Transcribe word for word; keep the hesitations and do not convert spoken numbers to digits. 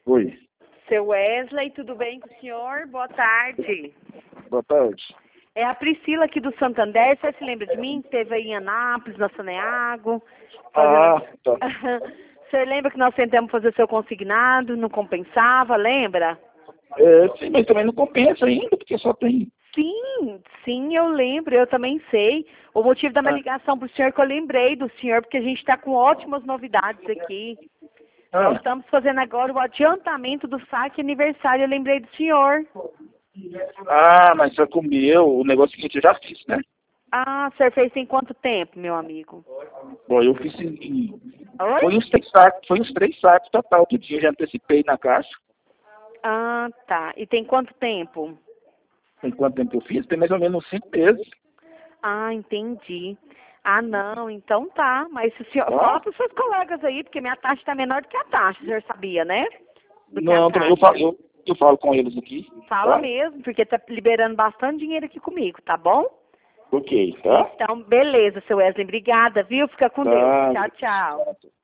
Oi. Seu Wesley, tudo bem com o senhor? Boa tarde. Boa tarde. É a Priscila aqui do Santander. Você se lembra de mim? Esteve aí em Anápolis, na Saneago. Ah, tá. Você lembra que nós tentamos fazer seu consignado, não compensava, lembra? É, sim, mas também não compensa ainda, porque só tem... Sim, sim, eu lembro, eu também sei. O motivo da minha Ah. ligação para o senhor é que eu lembrei do senhor, porque a gente está com ótimas novidades aqui. Nós Ah, estamos fazendo agora o adiantamento do saque aniversário, eu lembrei do senhor. ah, mas só com o meu, o negócio que eu já fiz, né? Ah, o senhor fez tem quanto tempo, meu amigo? Bom, eu fiz em... em- Oi? Foi uns três sacos, foi uns três sacos total do dia, já antecipei na caixa. Ah, tá. E tem quanto tempo? Tem quanto tempo eu fiz? Tem mais ou menos uns cinco meses. Ah, entendi. Ah, não, então tá. Mas se o senhor Tá? fala para os seus colegas aí, porque minha taxa está menor do que a taxa, o senhor sabia, né? Do que a Não, taxa. eu falo, eu, eu falo com eles aqui. Fala Tá? mesmo, porque tá liberando bastante dinheiro aqui comigo, tá bom? Ok, tá? Então, beleza, seu Wesley. Obrigada, viu? Fica com Deus. Tá. Tchau, tchau.